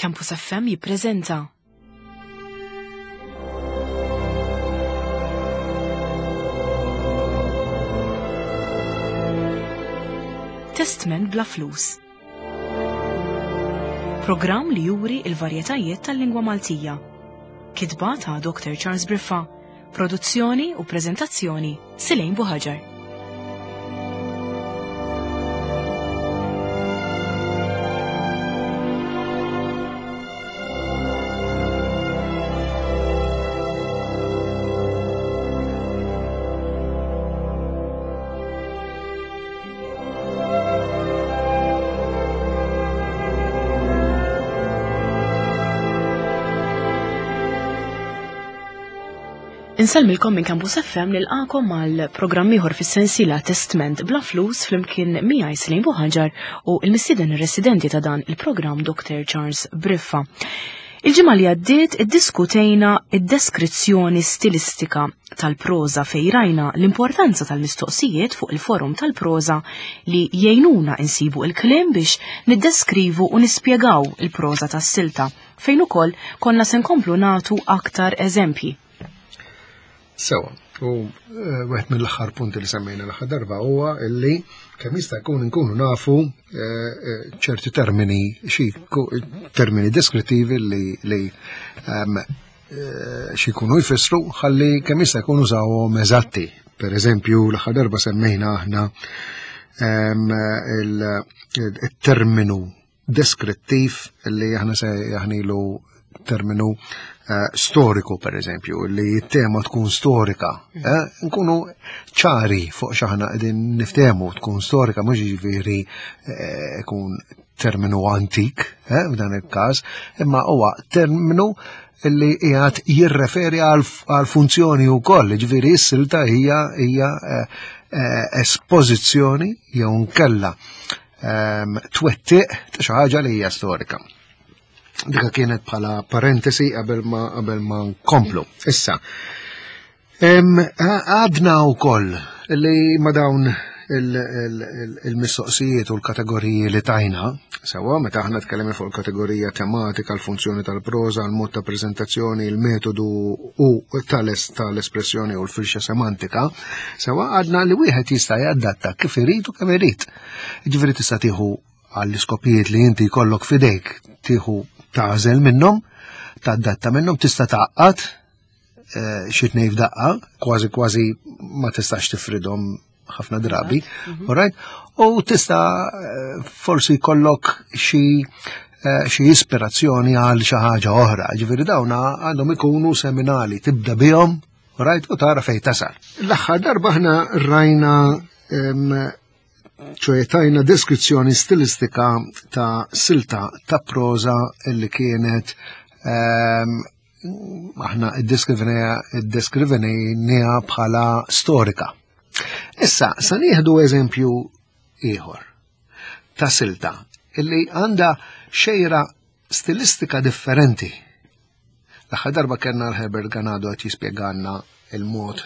Campus FM jippreżenta Testament bla flus. Programm li juri il-varjetajiet tal-lingwa Maltija. Kitba ta' Dr. Charles Briffa. Produzzjoni u preżentazzjoni Silejn Buħaġar. Insalmilkom minn Campus FM nilqakom mal-programm ieħor fis-sensiela Testament bla flus flimkien miegħi Silejn Buħaġar u l-mistieden ir-residenti ta' dan il-programm Dr. Charles Briffa. Il-ġimgħa li għaddiet iddiskutejna id-deskrizzjoni stilistika tal-proża fejn rajna l-importanza tal-mistoqsijiet fuq il-forum tal-proża li jgħinuna insibu il-kliem biex niddeskrivu u nispjegaw il-proża tas-silta fejn ukoll konna se nkomplu nagħtu aktar eżempji. Sewa, u wieħed mill-aħħar punti li semmejna l-aħħar darba huwa illi kemm jista' jkun inkunu nafu ċerti termini termini deskrittivi li xi jkunu jfissru ħalli kemm jista' jkun użawhom eżatti. Pereżempju l-aħħar darba semmejna aħna il-terminu deskrittiv li aħna se jaħnilu terminu storiku, per eżempju, li t-tema tkun storika. Nkunu ċari fuq xaħna qegħdin niftehmu tkun storika, mhux jiġifieri kun terminu antik, f'dan il-każ, imma huwa terminu li qiegħed jirreferi għal funzjoni wkoll, jiġifieri s-silta hija espożizzjoni jew nkella twettiq ta' xi ħaġa li hija storika. Dika kienet bħala parentesi qabel ma nkomplu. Issa, għadna wkoll li ma dawn il-mistoqsijiet u l-kategoriji li tajna, sewa meta aħna tkellem fuq il-kategorija tematika, l-funzjoni tal-proża, l-mod ta' preżentazzjoni, il-metodu u tal-espressjoni u l-firxa semantika, sewa għadna li wieħed jista' jadatta kif irid u kemm irid. Ġifieri tista' tieħu għall-iskopijiet li inti jkollok f'idejk tieħu tażel minnhom, tadatta minnhom, tista' taqqad xi tnejn f'daqqa, kważi ma tistax tifridhom ħafna drabi, alright? U tista' forsi jkollok xi ispirazzjoni għal xi ħaġa oħra, ġifieri dawn għandhom ikunu seminali tibda bihom, alright? U tara fejn tasal. L-aħħar darba aħna rajna tajna deskrizzjoni stilistika ta' silta ta' proża illi kienet aħna iddeskrivenija bħala storika. Issa, sa nieħdu eżempju ieħor ta' silta illi għandha xejra stilistika differenti. L-aħħar darba kellna l-Herbert Ganado qed jispjegalna il-mod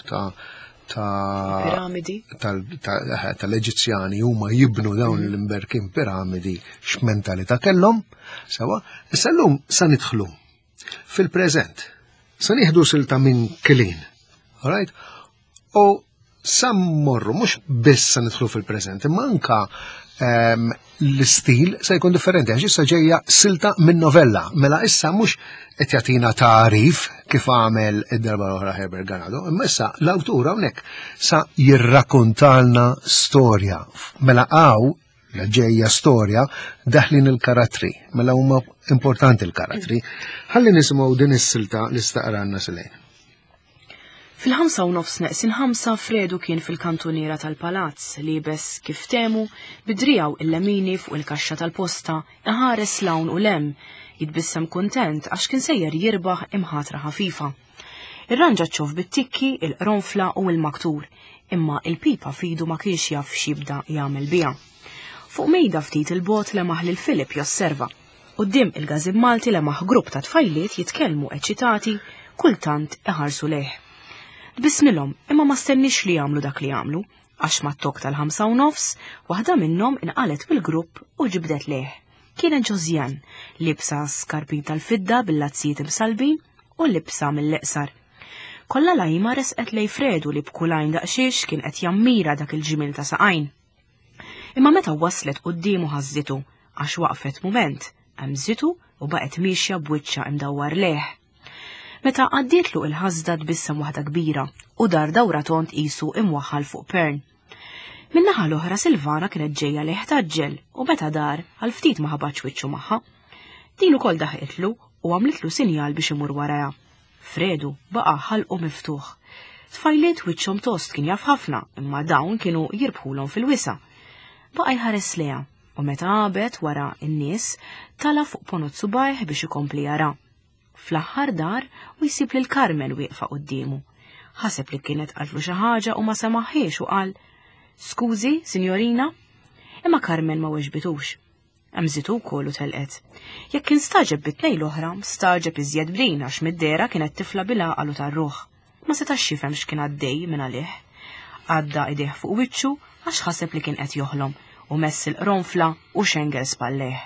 tal-Eġizzjani huma jibnu dawn l-imberkin piramidi x'mentalità kellhom, sewa, issa llum sa nidħlu fil-preżent. Sa nieħdu silta minn Killeen, alright? U sa mmorru mhux biss sa nidħlu fil-preżent, imma anke l-istil se jkun differenti, għax issa ġejja silta minn novella, mela issa mhux qed jagħtina tarif kif għamel id-darba l-oħra Herbert Ganado, imma issa l-awtur hawnhekk sa jirrakkuntalna storja. Mela la ġejja storja daħlin il-karattri, mela huma importanti l-karattri. Ħalli nisimgħu din is-silta li staqranna Silejn. Fil-5:30 Fredu kien fil-kantuniera tal-palazz li bes kif temu bidrijaw il-lemini fuq il-kaxxa tal-posta iħares lawn u lem jitbissem kuntent għax kien sejjer jirbaħ imħatra ħafifa. Ir-ranġa ċof bit-tikki, il-qronfla u l-maktur, imma il-pipa fidu ma kienx jaf x'jibda jagħmel biha. Fuq mejda ftit il-bot lemaħ lil Filip josserva. Quddiem il-Gazib Malti lemaħ grupp ta' tfajliet jitkellmu eċċitati, kultant iħarsu lejh. Bismilhom, imma ma stennix li jagħmlu dak li jagħmlu, għax mat-tok tal-5:30 waħda minnhom inqalet bil-grupp u ġibdet lejh. kienet Ġozjan, libsa skarpin tal-fidda bil-lazzijiet imsalbin u libsa mill-leqsar. Kollha lajma resqet lej Fredu li b'kulajn daqxiex kien qed jammira dak il-ġimil ta' saqajn. Imma meta waslet qudiemu ħażitu għax waqfet mument, għamżitu u baqgħet miexja b'wiċċa imdawwar leħ. Meta għaddietlu il-ħażda tbissem waħda kbira u dar dawra tont qisu imwaħħal fuq pern. Min-naħa l-oħra Silvana kienet ġejja leħ taġġel u meta dar għal ftit ma ħabax wiċċu magħha. Din ukoll daħqitlu u għamlitlu sinjal biex imur waraha. Fredu baqa' ħalqu miftuħ. Tfajliet wiċċhom tost kien jaf ħafna imma dawn kienu jirbħulhom fil-wisa. Baqa' jħares leha u meta qabet wara n-nies tala fuq ponot subajh biex ikompli jara. Fl-aħħar dar u jsib lil Carmen wieqfa qudiemu. Ħaseb li kienet qaltlu xi ħaġa u ma semaħħiex u qal: "Skużi, Sinjorina?" Imma Carmen ma weġbitux. Għamżitu wkoll u telqet. Jekk kien staġeb bit-tnejn l-oħra, staġeb iżjed brin għax mid-dera kienet tifla bil-għaqalu tar-ruħ. Ma setax jifhem x'kien għaddej minn għalih. Għadda idejh fuq wiċċu għax ħaseb li kien qed joħlom u messil ronfla u xengel spalleħ.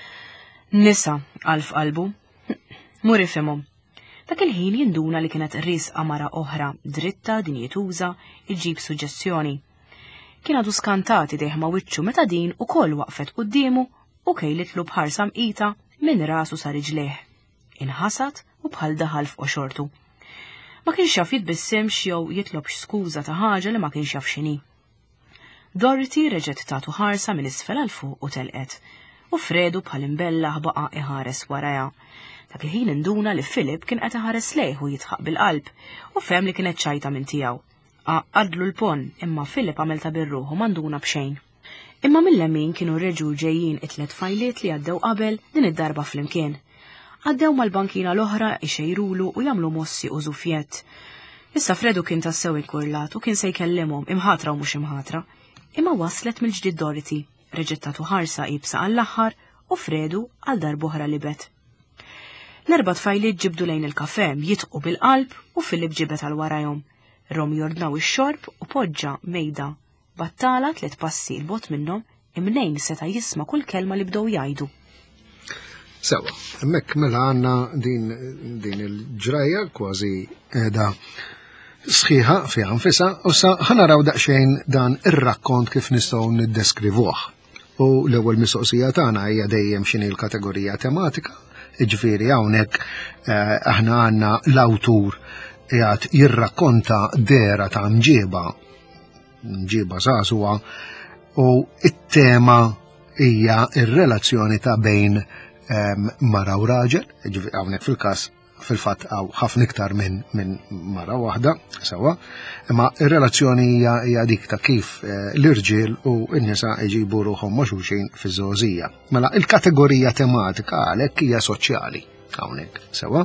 Nisa għal f'qalbu. Mur ifhimhom. Dak il-ħin jinduna li kienet risqa mara oħra dritta dinjetuża iġġib suġġezzjoni. Kien għadu skantat idejh ma' wiċċu meta din ukoll waqfet qudiemu u kejlitlu bħarsa mqita minn rasu sa riġleħ. Inħasat u bħal daħal f'qoxortu. Ma kienx jaf jitbissimx jew jitlob skuża ta' ħaġa li ma kienx jaf x'inhi. Dorothy reġgħet tagħtu ħarsa minn isfel għal fuq u telqet, u Fredu bħal imbellaħ baqa' iħares warajha. Dak il-ħin induna li Philip kien qed iħares lejh u jitħaq bil-qalb u fehem li kienet ċajta minn tiegħu. Għadlu l-pon imma Philip għamel ta' birruħu m'għanduna b'xejn. Imma mill-lemin kienu reġu ġejjin it-tlet fajliet li għaddew qabel din id-darba flimkien. Għaddew mal-bankina l-oħra ixejrulu u jagħmlu mossi u żufjett. Issa Fredu kien tassew ikkurlat u kien se jkellimhom imħatra u mhux imħatra. Imma waslet mill-ġdid Dorothy, reġgħet tagħtu ħarsa qibsa għall-aħħar u Fredu għal darb'oħra libet. L-erba' tfajliet ġibdu lejn il-kafè jitqu bil-qalb u Philip ġibet għal warajhom. Rom jordnaw ix-xorb u poġġa mejda battala 3 passi il-bot minnhom imnejn seta' jisma' kull kelma li bdew jgħidu. Sewa, hemmhekk mela għandna din il-ġrajja kważi qiegħda sħiħa fiha nfisha u sa ħanaraw daqsxejn dan ir-rakkont kif nistgħu niddeskrivuh. U l-ewwel mistoqsija tagħna hija dejjem x'inhi l-kategorija tematika. Ġifieri hawnhekk aħna għandna l-awtur qiegħed jirrakkonta dera ta' mġieba żagħżugħa u it-tema hija r-relazzjoni ta' bejn mara u raġel, hawnhekk fil-każ fil-fatt hawn ħafna iktar minn mara waħda sewwa, imma r-relazzjoni hija dik ta' kif l-irġiel u n-nisa jġibu ruħhom ma' xulxin fiż-żożija. Mela il-kategorija tematika għalhekk hija soċjali hawnhekk sewwa.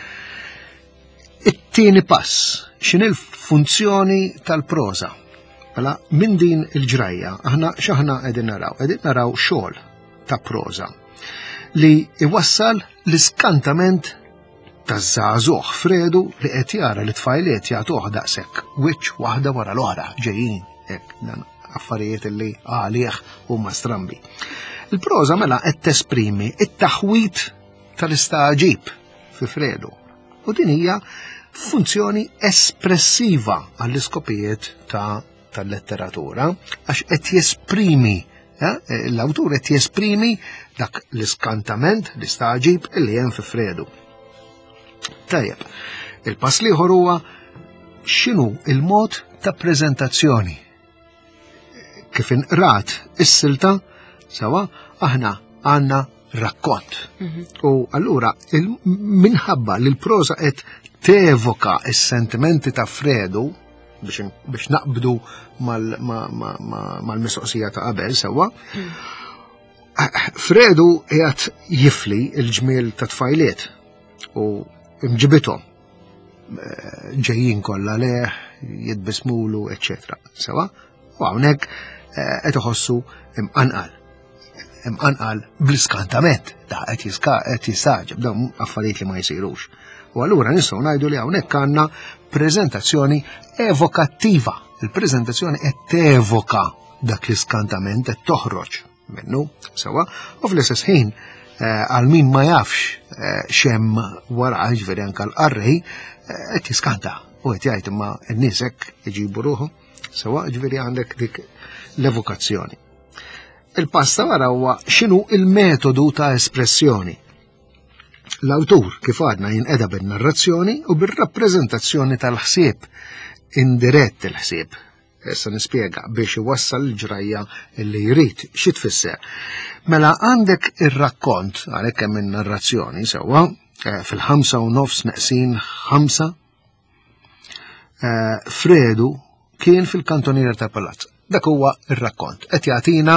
It-tieni pass, x'inhi l-funzjoni tal-proża? Mela minn din il-ġrajja aħna x'aħna qegħdin naraw? Qegħdin naraw xogħol ta' proża li iwassal l-iskantament taż-żagħżugħ Fredu li qed jara li tfajliet jagħtuh daqshekk wiċċ waħda wara l-oħra ġejjin hekk dan affarijiet li għalih huma strambi. Il-proża mela qed tesprimi it-taħwit tal-istaġib fi Fredu u din hija funzjoni espressiva għall-iskopijiet tal-letteratura għax qed jesprimi l-awtur qed jesprimi dak l-iskantament l-istaġib li hemm fi Fredu. Tajjeb, il-pass liħor huwa x'inhu il-mod ta' preżentazzjoni. Kif inqrat is-silta sewa aħna għandna rakkont. U allura minħabba li l-proża qed tevoka s-sentimenti ta' Fredu biex naqbdu mal-mistoqsija ta' qabel sewa. Fredu qiegħed jifli l-ġmiel ta' tfajliet u mġibithom ġejjin kollha leħ, jitbismulu, eċċetera. Sewa, u hawnhekk qed iħossu imqanqal bl-iskantament ta' qed jistaġeb dawn affarijiet li ma jsirux. U allura nistgħu ngħidu li hawnhekk għandna preżentazzjoni evokattiva. Il-preżentazzjoni qed tevoka dak l-iskantament qed toħroġ minnu, sewa, u fl-istess ħin għal min ma jafx xem wara ġveri anka l-qarrej qed jiskanta u qed jgħid imma n-nies hekk iġibu ruħhom, sewa ġveri għandek dik l-evokazzjoni. Il-pass ta' wara huwa x'inhu il-metodu ta' espressjoni. L-awtur kif għadna jinqeda bin-narrazzjoni u bir-rappreżentazzjoni tal-ħsieb indirett il-ħsieb. Issa nispjega biex iwassal l-ġrajja li jrid xi tfisser. Mela għandek ir-rakkont għalhekk hemm in-narrazzjoni sewwa fil-5 neqsin 5 Fredu kien fil-kantoniera tal-palazz. Dak huwa ir-rakkont qed jagħtina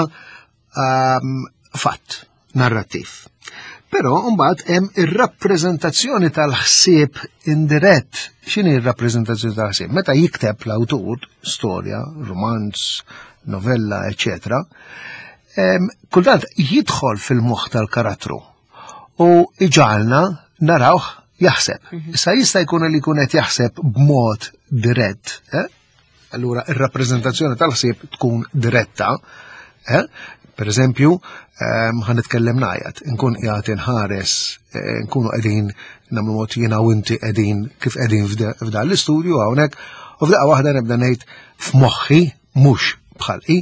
fatt narrattiv. Però mbagħad hemm ir-rappreżentazzjoni tal-ħsieb indirett. X'inhi r-rappreżentazzjoni tal-ħsieb? Meta jikteb l-awtur storja, romanz, novella, eċetera, kultant jidħol fil-moħħ tal-karattru u iġalna narawh jaħseb. Issa jista' jkun li jkun qed jaħseb b'mod dirett, allura ir-rappreżentazzjoni tal-ħsieb tkun diretta, per eżempju, ħanitkellem ngħid, nkun qiegħed inħares, nkunu qegħdin nagħmlu mod jiena u inti qegħdin kif qegħdin f'dan l-istudju hawnhekk, u f'daqqa waħda nibda ngħid f'moħħi mhux bħalqi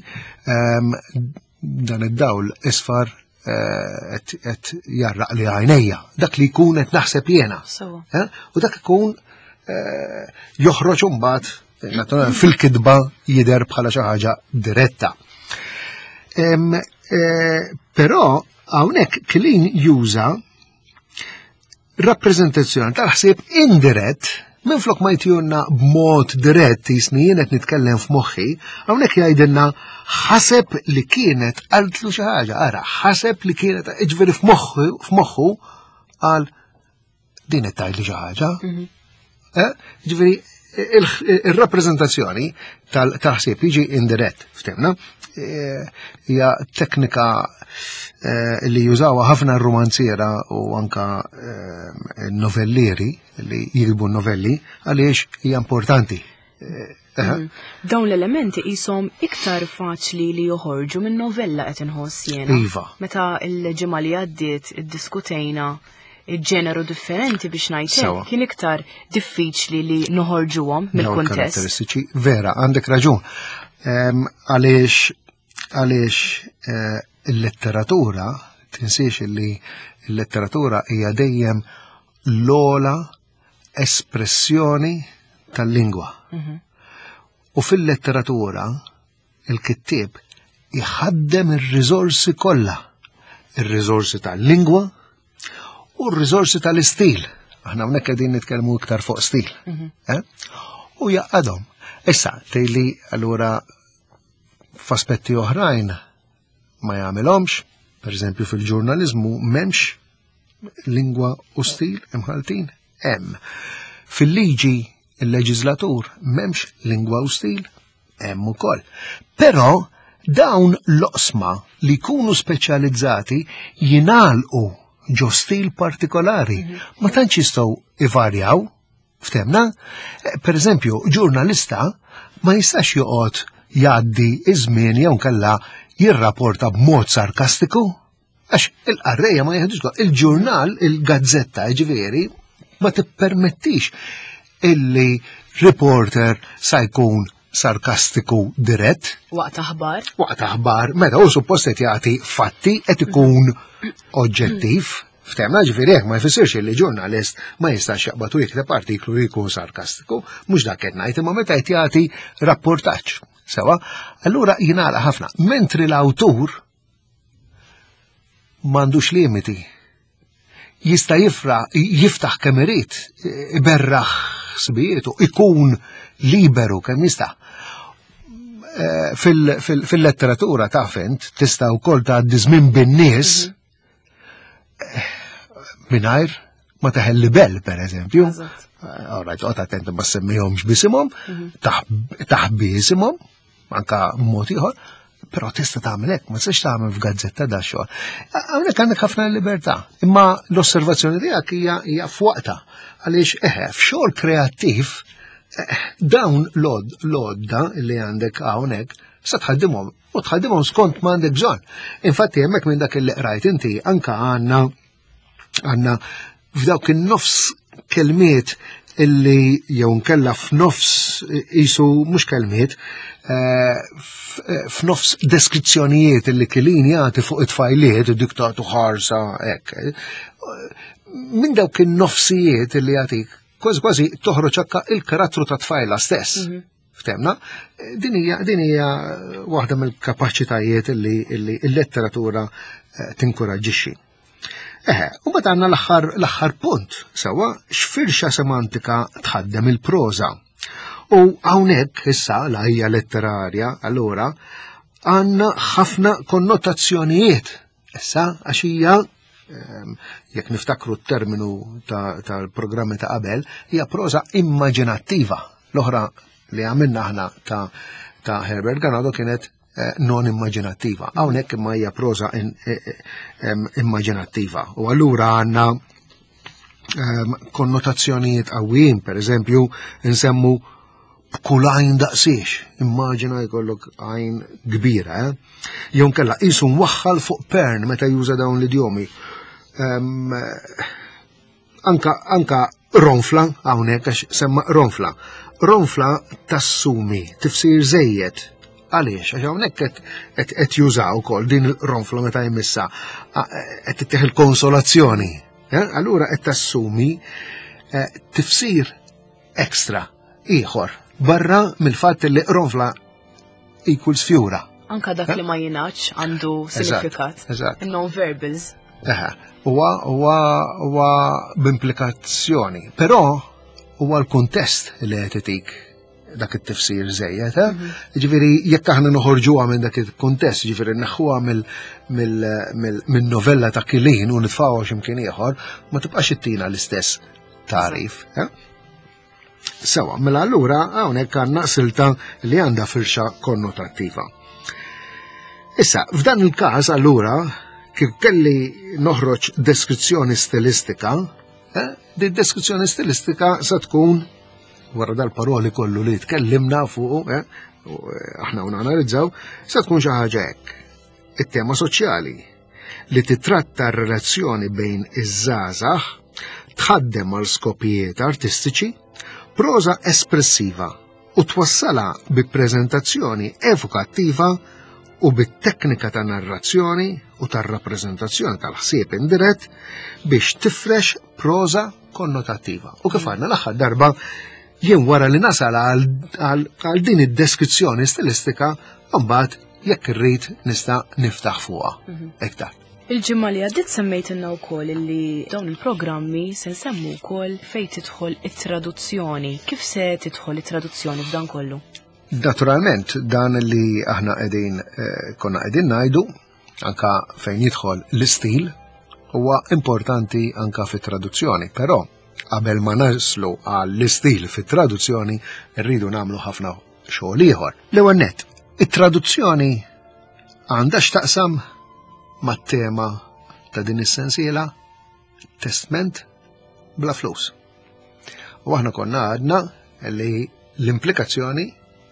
dan id-dawl isfar qed jarraq li għajnejja, dak li jkun qed naħseb jiena. U dak ikun joħroġ imbagħad fil-kidba jidher bħala xi ħaġa diretta. Però hawnhekk Killeen juża rappreżentazzjoni tal-ħsieb indirett minflok ma jtijunna b'mod dirett jisni jien qed nitkellem f'moħħi, hawnhekk jgħidilna ħaseb li kienet qaltlu xi ħaġa, ara ħaseb li kienet ġifieri f'moħħu qal din qed tgħidli xi ħaġa. Ġifieri il-rappreżentazzjoni tal-ħsieb jiġi indirett, ftemna? Hija teknika li jużawha ħafna r-romanziera u anka novellieri li jikbu novelli għaliex hija importanti. Dawn l-elementi qishom iktar faċli li joħorġu minn novella qed inħoss jiena. Iva. Meta l-ġimgħa li għaddiet iddiskutejna il-ġeneru differenti biex ngħid kien iktar diffiċli li noħorġuhom mill-kuntest. Karatteristiċi vera, għandek raġun. Għaliex il-letteratura, tinsiex li il-letteratura hija dejjem l-ola espressjoni tal-lingwa. U fil-letteratura il-kittib jħaddem ir-riżorsi kollha, ir-riżorsi tal-lingwa u r-riżorsi tal-istil. Aħna hawnhekk qegħdin nitkellmu iktar fuq stil. U jaqadhom. Issa, tgħidli allura f'aspetti oħrajn ma jagħmilhomx, pereżempju fil-ġurnaliżmu m'hemmx lingwa u stil imħaltin, hemm. Fil-liġi il-leġislatur m'hemmx lingwa u stil, hemm ukoll. Però dawn l-oqsma li jkunu speċjalizzati jingħalqu ġo stil partikolari, ma tantx jistgħu ivarjaw, ftemna? Pereżempju, ġurnalista ma jistax joqgħod jgħaddi iż-żmien jew nkella jirrapporta b'mod sarkastiku, għax il-qarrejja ma jieħdux il-ġurnal, il-gazzetta ġifieri ma tippermettix illi reporter sa jkun sarkastiku dirett. Waqt aħbar? Waqt aħbar, meta hu suppost qed jagħti fatti qed ikun oġġettiv. Ftemna ġifieri hekk ma jfissirx li ġurnalist ma jistax jaqbad u jikteb artiklu li jkun sarkastiku, mhux dak qed ngħid imma meta qed jagħti rapportaġġ. Sewa, allura jingħala ħafna. Mentri l-awtur m'għandux limiti. Jista' jiftaħ kemm irid, iberraħ sbietu, ikun liberu kemm jista'. Fil-letteratura taf int tista' wkoll tgħaddi żmien bin-nies mingħajr ma teħelli bell, pereżempju. Orajt, qgħod attent ma semmihomx b'isimhom, taħbi isimhom, anka mod ieħor, però tista' tagħmel hekk, ma tistax tagħmel f'gazzetta da xogħol. Hawnhekk għandek ħafna libertà, imma l-osservazzjoni tiegħek hija f'waqta għaliex f'xogħol kreattiv dawn l-odda li għandek hawnhekk sa tħaddimhom u tħaddimhom skont m'għandek bżonn. Infatti hemmhekk minn dak li qrajt inti anke għandna f'dawk in-nofs kelmiet illi jew nkella f'nofs qisu mhux kelmiet f'nofs deskrizzjonijiet illi kilin jagħti fuq it-tfajliet id-diktatu ħarsa hekk. Minn dawk in-nofsijiet illi jagħtik kważi toħroġ akka il-karattru ta' tfajla stess. Ftemna? Din hija waħda mill-kapaċitajiet illi l-letteratura tinkoraġġixxi. U meta għandna l-aħħar punt, sewwa x'firxa semantika tħaddem il-proża. U hawnhekk issa la hija letterarja, allura għandna ħafna konnotazzjonijiet. Issa għax hija jekk niftakru t-terminu tal-programmi ta' qabel, hija proża immaġinattiva. L-oħra li għamilna aħna ta' Herbert Ganado kienet non immaġinattiva. Hawnhekk imma hija proża immaġinattiva. U allura għandna konnotazzjonijiet qawwijin, pereżempju nsemmu b'kull għajn daqsiex. Immaġina jkollok għajn kbira, jew nkella qisu mwaħħal fuq pern meta juża dawn l-idjomi. Anka ronfla hawnhekk għax semma ronfla. Ronfla tassumi, tifsir żejjed. Għaliex, għax hawnhekk qed jużaw ukoll din il-ronfla meta jmissa qed tittieħ il-konsolazzjoni. Allura qed tassumi tifsir ekstra ieħor barra mill-fatt li ronfla equals fjura. Anka dak li ma jingħadx għandu sinifikat. Non-verbals. Huwa b'implikazzjoni, però huwa l-kuntest li qed itik dak it-tifsir żejjed, Ġifieri jekk aħna noħorġuha minn dak il-kuntest, ġifieri naħħuha mill-novella ta' Kilin u nitfgħuha x'imkien ieħor, ma tibqax ittina l-istess tarif. Sewa, mela allura hawnhekk għandna silta li għandha firxa konnotattiva. Issa, f'dan il-każ allura kif kelli noħroġ deskrizzjoni stilistika, di deskrizzjoni stilistika sa tkun wara dal-paroli kollu li tkellimna fuq, aħna nanalizzaw, sa tkun xi ħaġa hekk. It-tema soċjali li titratta r-relazzjoni bejn iż-żgħażagħ tħaddem għal skopijiet artistiċi, proża espressiva u twassala bi preżentazzjoni evokattiva u bit-teknika ta' narrazzjoni u tar-rappreżentazzjoni tal-ħsieb indirett biex tifrex proża konnotattiva. U kif għandna l-aħħar darba jien wara li nasal għal din id-deskrizzjoni stilistika, mbagħad jekk irrid nista' niftaħ fuqha. Ektar. Il-ġimma li għaddit semmejtilna wkoll li dawn il-programmi se nsemmu wkoll fejn tidħol it-traduzzjoni. Kif se tidħol it-traduzzjoni f'dan kollu? Naturalment, dan li aħna konna qegħdin ngħidu, anka fejn jidħol l-istil, huwa importanti anka fit-traduzzjoni, però qabel ma naslu għall-istil fit-traduzzjoni rridu nagħmlu ħafna xogħol ieħor. L-ewwel nett, it-traduzzjoni għandha x'taqsam mat-tema ta' din is-sensiela testament bla flus. U aħna konna għadna li l-implikazzjoni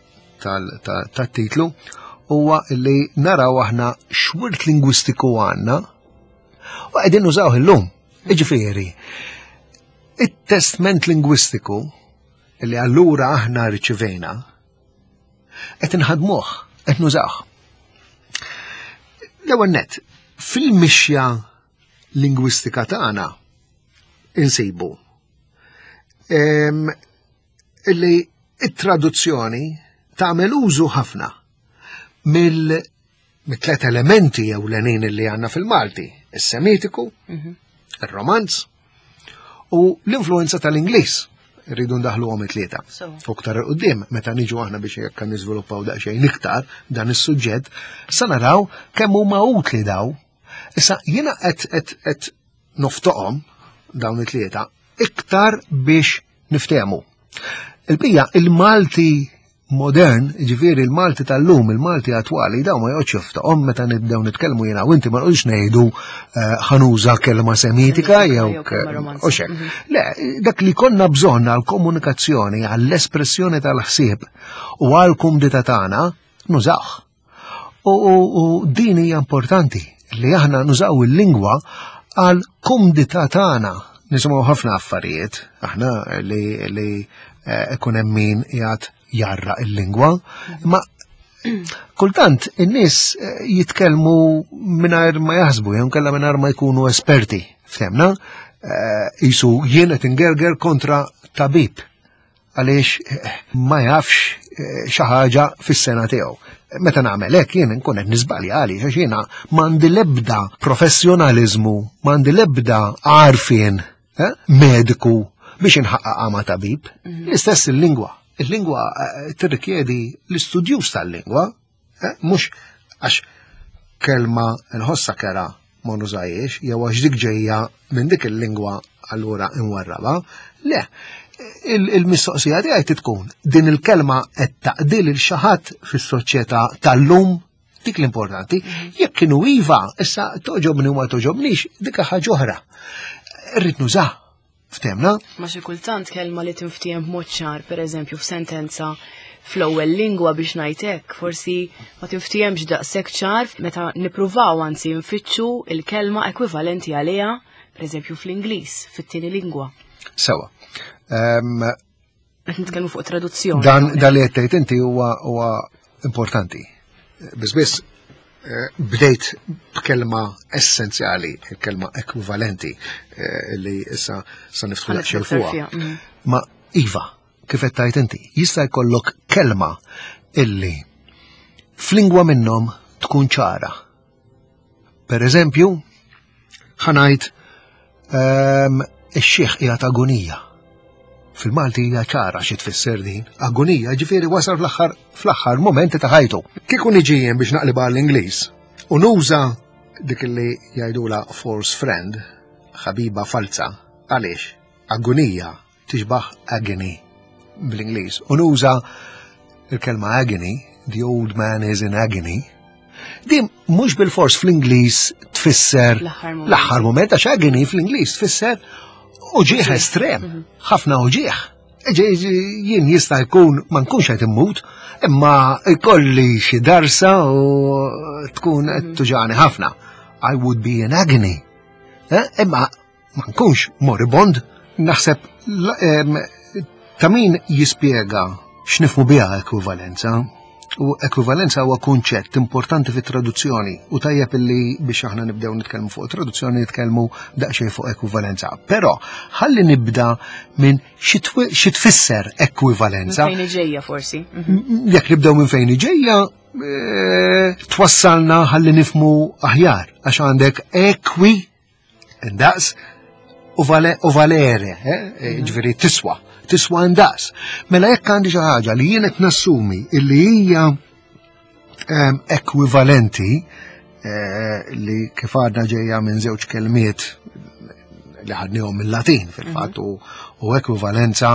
tat-titlu huwa li naraw aħna x'wirt lingwistiku għandna u qegħdin nużawh illum. Jiġifieri, it-testament lingwistiku li allura aħna riċivejna qed inħadmuh, qed nużawh. L-ewwel nett, fil-mixja lingwistika tagħna insibu illi it-traduzzjoni tagħmel użu ħafna mill-tliet elementi ewlenin li għandna fil-Malti, is-Semitiku, ir-Romanz u l-influenza tal-Ingliż. Irridu ndaħluhom it-tlieta. Uktar qudiem meta niġu aħna biex jekk niżviluppaw daqsxejn iktar dan is-suġġett, sa naraw kemm huma utli daw. Issa jiena qed noftoqhom dawn it-tlieta iktar biex niftehmu. Il-bija il-Malti modern, ġifieri il-Malti tal-lum, il-Malti attwali, daw ma joqgħodx joftaqhom meta nibdew nitkellmu jiena u inti ma nqogħdux ngħidu ħanuża kelma semitika jew xek. Le, dak li konna bżonn għall komunikazzjoni, għall-espressjoni tal-ħsieb u għall kumdita tagħna nużawh. U din hija importanti li aħna nużaw il-lingwa għal kumdità tagħna. Nisimgħu ħafna affarijiet aħna li ikun hemm min qiegħed jarra il-lingwa, ma kultant in-nies jitkellmu mingħajr ma jaħsbu jew kellha mingħajr ma jkunu esperti. Fhemna? Isu jien qed ingerger kontra tabib għaliex ma jafx xi ħaġa fis-sena tiegħu. Meta nagħmel hekk jien inkun qed niżbalja għaliex għax jiena m'għandi l-ebda professjonaliżmu, m'għandi l-ebda għarfien mediku biex inħaqqaq ma' tabib. L-istess il-lingwa. Il-lingwa tirrikjedi l-istudjus tal-lingwa, mhux għax kelma nħossa kera ma nużajiex, jew għax dik ġejja minn dik il-lingwa allura inwarraba. Le, il-mistoqsija tiegħi tkun din il-kelma qed taqdil il xi ħadd fis-soċjetà tal-lum dik l-importanti. Jekk kienu iva, issa toġobni u ma toġobnix, dik ħaġa oħra. Irrid nużah. Ftemna? Ma xi kultant kelma li tinftiem b'mod ċar, pereżempju f'sentenza fl-ewwel lingwa biex ngħidlek, forsi ma tinftihemx daqshekk ċar meta nippruvaw anzi nfittxu il-kelma ekwivalenti għaliha, pereżempju fl-Ingliż, fit-tieni lingwa. Sewa. Qed nitkellmu fuq traduzzjoni. Dan li qed tgħid inti huwa importanti. Biss bdejt b'kelma essenzjali, kelma ekwivalenti li issa sa niftħu xejn fuqha. Ma iva, kif qed tgħid inti, jista' jkollok kelma illi f'lingwa minnhom tkun ċara. Pereżempju, ħanajt ix-xieħ qiegħed agonija. Fil-Malti hija ċara xi tfisser din. Agonija ġifieri wasal fl-aħħar momenti ta' ħajtu. Kieku niġi biex naqlibha l-Ingliż u nuża dik li jgħidula false friend, ħabiba falsa, għaliex agonija tixbaħ agony bl-Ingliż. U nuża il-kelma agony, the old man is in agony. Din mhux bil-fors fl-Ingliż tfisser l-aħħar moment għax agony fl-Ingliż tfisser uġieħ estrem, ħafna uġieħ. Jien jista' jkun ma nkunx qed immut, imma jkolli xi darsa u tkun qed tuġani ħafna. I would be in agony. Imma ma nkunx moribond, naħseb ta' min jispjega x'nifhmu biha ekwivalenza. U ekwivalenza huwa kunċett importanti fit-traduzzjoni u tajjeb illi biex aħna nibdew nitkellmu fuq traduzzjoni nitkellmu daqsxejn fuq ekwivalenza. Però ħalli nibda minn xi tfisser ekwivalenza. Minn fejn ġejja forsi. Jekk nibdew minn fejn ġejja twassalna ħalli nifhmu aħjar għax għandek ekwi indaqs u valere, ġifieri tiswa indaqs. Mela jekk għandi xi ħaġa li jien qed nassumi illi hija ekwivalenti li kif għadna ġejja minn żewġ kelmiet li ħadnihom mill-Latin fil-fatt u ekwivalenza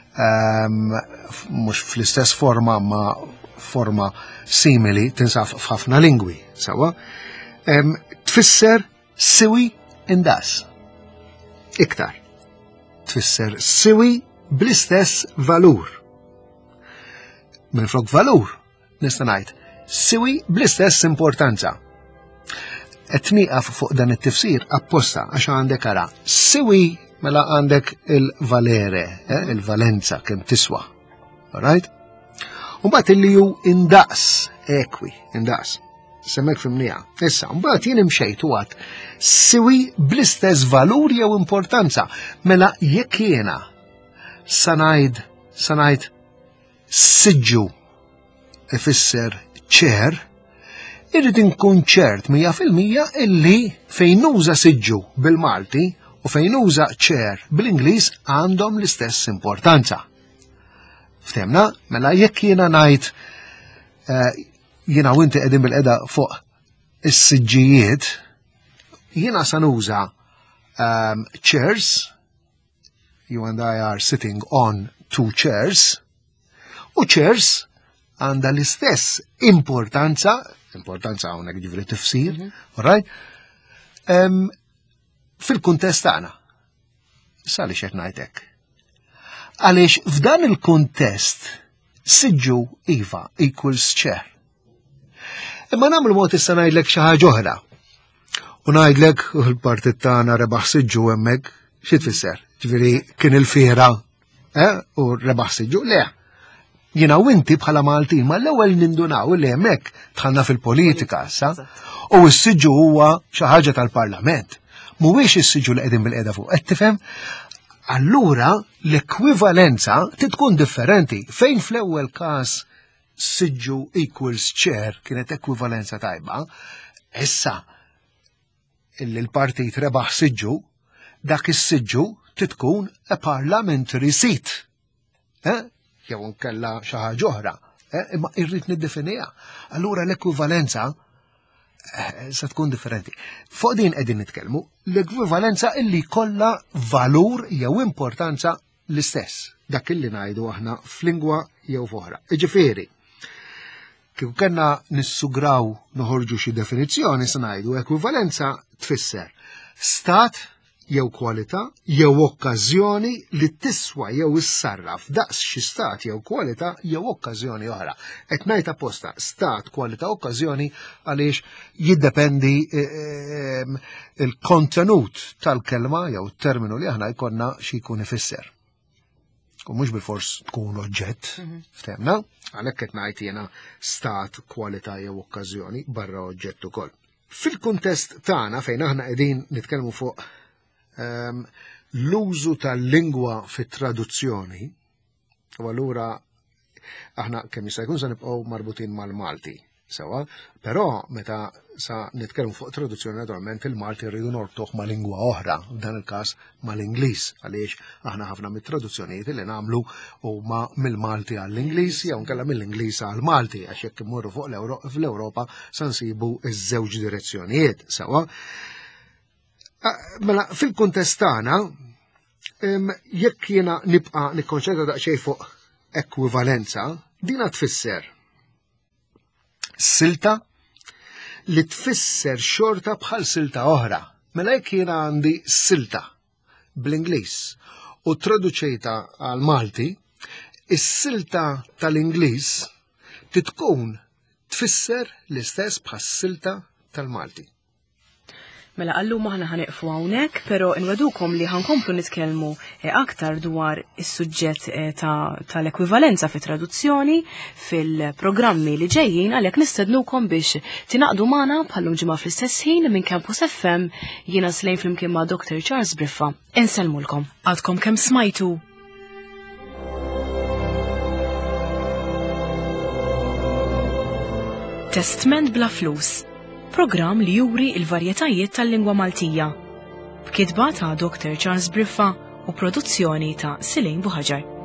mhux fl-istess forma ma forma simili tinsab f'ħafna lingwi. Sewa tfisser siwi indaqs. Iktar. Tfisser siwi bl-istess valur. Minflok valur, nista' ngħid, siwi bl-istess importanza. Qed nieqaf fuq dan it-tifsir apposta għax għandek ara siwi mela għandek il-valere, il-valenza kemm tiswa. All right? U mbagħad illi hu indaqs, ekwi, indaqs. Semmek fimnija. Issa, mbagħad jien imxejt u għad siwi bl-istess valur jew importanza. Mela jekk jiena sanajt siġġu ifisser ċer, irrid inkun ċert 100% illi fejn nuża siġġu bil-Malti u fejn nuża ċer bil-Ingliż għandhom l-istess importanza. Ftemna? Mela jekk jiena ngħid jiena u inti qegħdin bil-qeda fuq is-siġġijiet, jiena sa nuża chairs. You and I are sitting on 2 chairs, u chairs għanda l-istess importanza hawnhekk ġifri tifsir, alright? Fil-kuntest tagħna. Sa li xed ngħid hekk. Għaliex f'dan il-kuntest siġġu iva equals chair. Imma nagħmlu mod issa ngħidlek xi ħaġa oħra. U ngħidlek l-partit tagħna rebaħ siġġu hemmhekk, xi tfisser? Ġifieri kien il-fiera u rebaħ siġġu, le. Jiena u inti bħala Maltin ma l-ewwel nindunaw li hemmhekk dħalna fil-politika issa u s-siġġu huwa xi ħaġa tal-Parlament. Mhuwiex is-siġġu li qegħdin bil-qiegħda fuq, qed tifhem? Allura l-ekwivalenza tkun differenti fejn fl-ewwel każ siġġu equals chair kienet ekwivalenza tajba, issa illi l-partit rebaħ siġġu, dak is-siġġu tkun a parliamentary seat. Jew nkella xi ħaġa oħra, imma irrid niddefinija. Allura l-ekwivalenza se tkun differenti. Fuq din qegħdin nitkellmu l-ekwivalenza illi kollha valur jew importanza l-istess. Dak illi ngħidu aħna f'lingwa jew f'oħra. Ġifieri, kieku kellna nissugraw noħorġu xi definizzjoni se ngħidu ekwivalenza tfisser stat jew kwalità jew okkażjoni li tiswa jew issarraf daqs xi stat jew kwalità jew okkażjoni oħra. Qed ngħid apposta stat, kwalità, okkażjoni għaliex jiddependi il-kontenut tal-kelma jew terminu li aħna jkollna xi jkun ifisser. U mhux bil-fors tkun oġġett, ftemna? Għalhekk qed ngħid jiena stat, kwalità jew okkażjoni barra oġġett ukoll. Fil-kuntest tagħna fejn aħna qegħdin nitkellmu fuq l-użu tal-lingwa fit-traduzzjoni, u allura aħna kemm jista' jkun se nibqgħu marbutin mal-Malti. Sewa, però meta sa nitkellmu fuq traduzzjoni naturalment il-Malti rridu norbtuh ma' lingwa oħra, f'dan il-każ mal-Ingliż, għaliex aħna ħafna mit-traduzzjonijiet li nagħmlu huma mill-Malti għall-Ingliż jew nkella mill-Ingliż għall-Malti għax jekk immorru fuq fl-Ewropa se nsibu iż-żewġ direzzjonijiet. Sewa. Mela fil-kuntest tagħna jekk jiena nibqa' nikkonċentra daqsxejn fuq ekwivalenza, dina tfisser silta li tfisser xorta bħal silta oħra. Mela jekk jiena għandi silta bl-Ingliż u traduċejta għal Malti, is-silta tal-Ingliż tkun tfisser l-istess bħas silta tal-Malti. Mela allum aħna ħaneqfu hawnhekk, però nwedukom li ħankomplu nitkellmu aktar dwar is-suġġett tal-ekwivalenza fi traduzzjoni fil-programmi li ġejjin għalhekk nistednukom biex tinaqdu magħna bħallum ġimgħa fl-istess ħin minn Campus FM jiena slejn flimkien ma' Dr. Charles Briffa. Insellmulkom. Għadkom kemm smajtu. Testament bla flus. Programm li juri il-varjetajiet tal-lingwa Maltija. B'kitba ta' Dr. Charles Briffa u produzzjoni ta' Silejn Buħaġar.